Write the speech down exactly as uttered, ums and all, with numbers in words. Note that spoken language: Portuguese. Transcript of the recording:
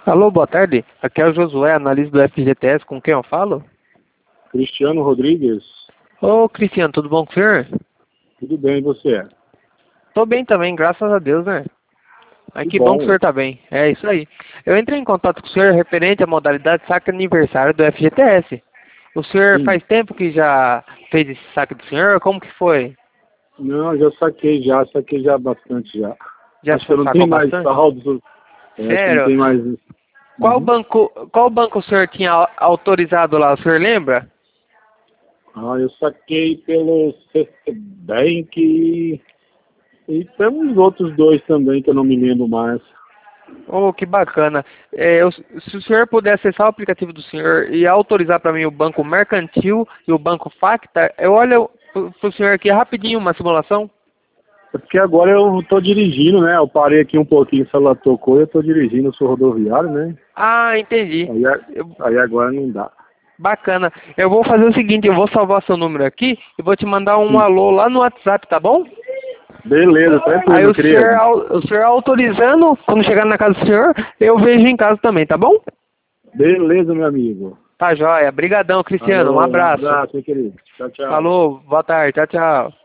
Alô, boa tarde. Aqui é o Josué, analista do F G T S. Com quem eu falo? Cristiano Rodrigues. Ô, Cristiano, tudo bom com o senhor? Tudo bem, e você? Tô bem também, graças a Deus, né? Mas Que que bom que o bom. senhor tá bem. É isso aí. Eu entrei em contato com o senhor referente à modalidade saque aniversário do F G T S. O senhor Sim. faz tempo que já fez esse saque do senhor? Como que foi? Não, já saquei já, saquei já bastante já. Já Acho que eu não sacou tenho mais bastante? saldo. É, acho que eu não Sério? tenho mais. Qual Uhum. banco, qual banco o senhor tinha au- autorizado lá? O senhor lembra? Ah, eu saquei pelo C C Bank e, e pelos outros dois também que eu não me lembro mais. Oh, que bacana. É, eu- se o senhor puder acessar o aplicativo do senhor e autorizar para mim o Banco Mercantil e o Banco Facta, eu olho para o senhor aqui rapidinho uma simulação. É porque agora eu tô dirigindo, né? Eu parei aqui um pouquinho, se ela tocou, eu tô dirigindo, eu sou rodoviário, né? Ah, entendi. Aí, a- Eu- aí agora não dá. bacana. Eu vou fazer o seguinte, eu vou salvar seu número aqui e vou te mandar um Sim. alô lá no WhatsApp, tá bom? Beleza, tranquilo, Aí meu o senhor, querido. au- o senhor autorizando, quando chegar na casa do senhor, eu vejo em casa também, tá bom? Beleza, meu amigo. Tá joia. Brigadão, Cristiano. Um Alô, um abraço. abraço, meu querido. Tchau, tchau. Falou, boa tarde. Tchau, tchau.